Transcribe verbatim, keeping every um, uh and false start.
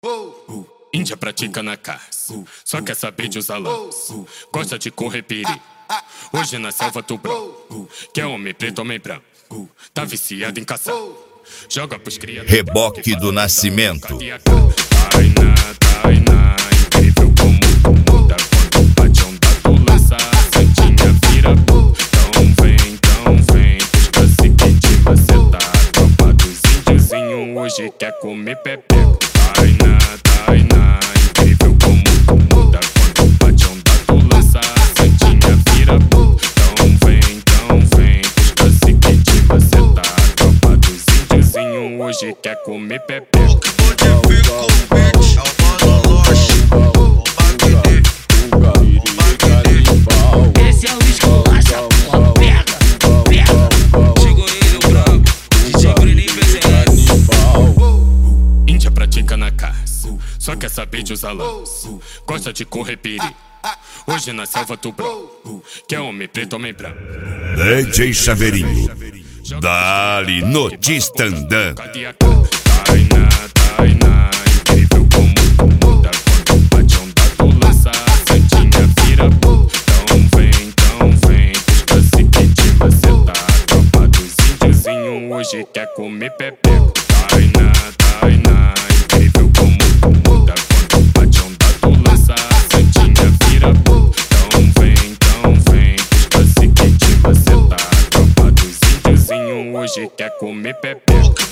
Uh, Índia pratica na caça, só quer saber de usar lança. Gosta de correr perigo, hoje na selva tubrão. Quer homem preto, homem branco, tá viciado em caçar. Joga pros criados. Reboque do Nascimento. Tainá, Tainá, incrível como tu muda quando bate onda tu lança. A santinha vira, então vem, então vem. Os caciques de maceta, a tropa dos índiozinhos hoje quer comer pepeco. Tainá, Tainá, incrível como tu muda quando bate onda tu lança. A santinha vira, então vem, então vem. Os caciques de maceta, a tropa dos índiozinhos hoje quer comer pepeco. Esse é o esculacha, porra, pega, pega. Chegou ele, o brabo, D J Bruninho presente. Índia pratica na caça, só quer saber de usar lança. Gosta de correr perigo, hoje na selva tubrão. Quer homem preto, homem branco. D J Chaveirinho, dali no Distandã. Tainá, Tainá, incrível como tu muda quando bate onda tu lança. A santinha vira, então vem, então vem. Os caciques de maceta, a tropa dos índiozinhos hoje quer comer pepeco. Tainá, Tainá, incrível como tu muda quando bate onda tu lança. A santinha vira, então vem, então vem. Os caciques de maceta, a tropa dos índiozinhos hoje quer comer pepeco.